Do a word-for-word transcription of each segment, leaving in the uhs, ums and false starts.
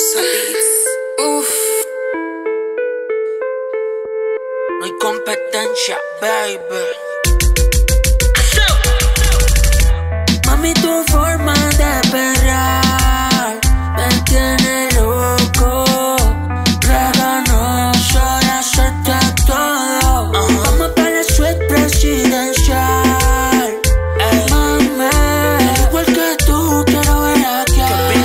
Sosa Beats. Uff. No hay competencia, baby. Mami, tu forma de perrear me tiene loco. Reganoso de hacerte todo. uh-huh. Vamos para la suite presidencial. Ey, mami, igual que tú quiero ver aquí.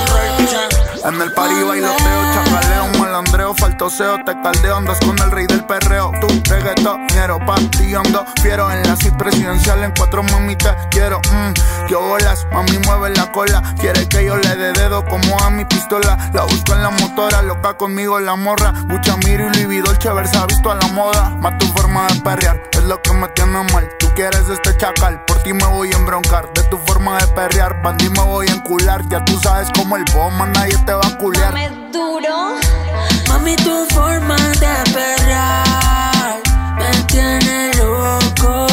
En el party bailoteo, chacaleo, malandreo, faltoseo, te caldeo, andas con el rey del perreo. Tú, reggaetonero, patillando, fiero en la suite presidencial, en cuatro mami te quiero. Mmm, que bolas, mami mueve la cola, quiere que yo le dé dedo como a mi pistola. La busco en la motora, loca conmigo la morra. Gucci, Miro y Louis V, Dolce Versa, visto a la moda. Más tu forma de perrear, es lo que me tiene mal. Tú quieres este chacal, por ti me voy a embroncar. De tu forma de perrear, bandí me voy a encular. Ya tú sabes como el bomba, nadie te va a culiar. Dame duro. Mami, tu forma de perrear me tiene loco.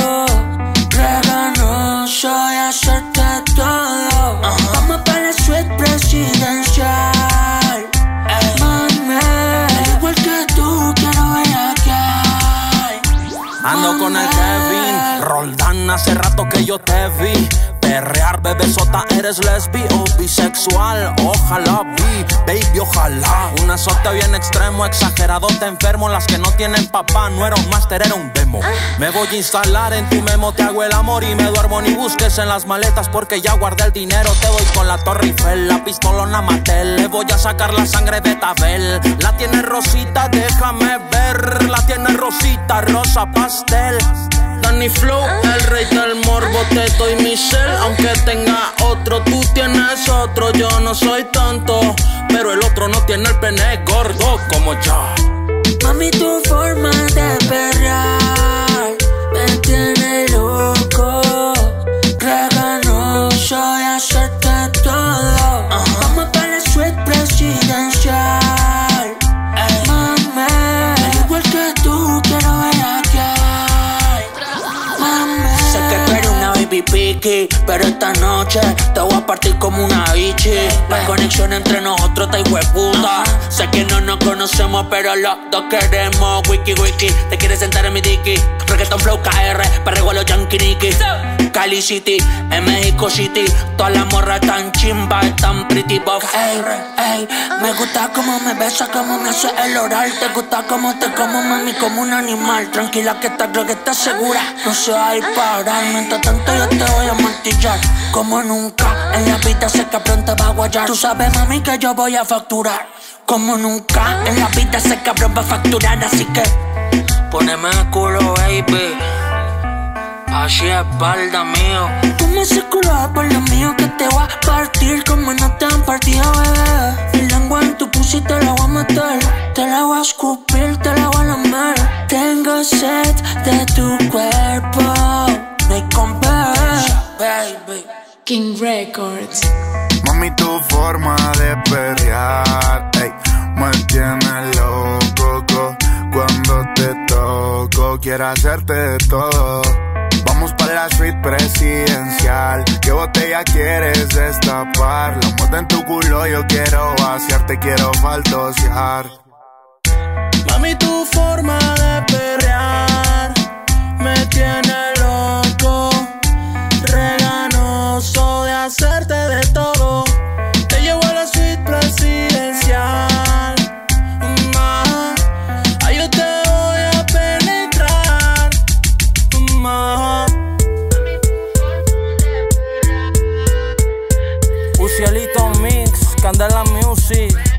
Reganoso de hacerte todo. uh-huh. Vamos para la suite presidencial. Ey, mami, igual que tú quiero ver aquí. Ando con el Kevin Roldán, hace rato que yo te vi perrear, bebesota, eres lesbi o bisexual. Ojalá, vi, baby, ojalá. Un azote bien extremo, exagerado, te enfermo. Las que no tienen papá, no era un máster, era un demo. Me voy a instalar en tu memo, te hago el amor y me duermo. Ni busques en las maletas porque ya guardé el dinero. Te voy con la Torre Eiffel, la pistolona Mattel. Le voy a sacar la sangre de Tabel. La tiene Rosita, déjame ver. La tiene Rosita, rosa pastel. Danny Flow, el rey del morbo, te doy mi cel. Aunque tenga otro, tú tienes otro. Yo no soy tonto, pero el otro no tiene el pene gordo como yo. Mami, tu forma de perrear me tiene loco. Reganoso de hacerte todo. uh-huh. Vamos para la suite presidencial. Ey, mami, igual que tú quiero ver aquí. Sé que tú eres una baby picky, pero esta noche te voy a partir como una bichi. La conexión entre nosotros está hijueputa. Sé que no nos conocemos, pero los dos queremos wiki wiki. Te quieres sentar en mi dicky. Reggaeton flow K R, perreo los Yankee Nicky. Cali City, en México City. Todas las morras tan chimba, tan pretty buff. Ey, ey, me gusta como me besa, como me hace el oral. Te gusta como te como, mami, como un animal. Tranquila que esta creo que estás segura. No se va a ir parar, mientras tanto yo te voy a martillar. Como nunca, en la vida sé que pronto va a guayar. Tú sabes, mami, que yo voy a facturar. Como nunca, en la vida sé que cabrón va a facturar. Así que, poneme el culo, baby. Así es, espalda mío. Tú me haces culo por lo mío, que te voy a partir como no te han partido, bebé. Mi lengua en tu pussy te la voy a meter. Te la voy a escupir, te la voy a lamer. Tengo sed de tu cuerpo. No hay competencia, baby. King Records. Mami, tu forma de perrear, ey, me tiene loco. Cuando te toco, quiero hacerte de todo. Vamos para la suite presidencial. ¿Qué botella quieres destapar? La moto en tu culo yo quiero vaciarte, quiero faltosear. Mami, tu forma de perrear me tiene loco. Reganoso de hacerte de todo. Te llevo a la suite presidencial. Ma, ay, yo te voy a penetrar. Ma. Ucielito Mix, Candela Music.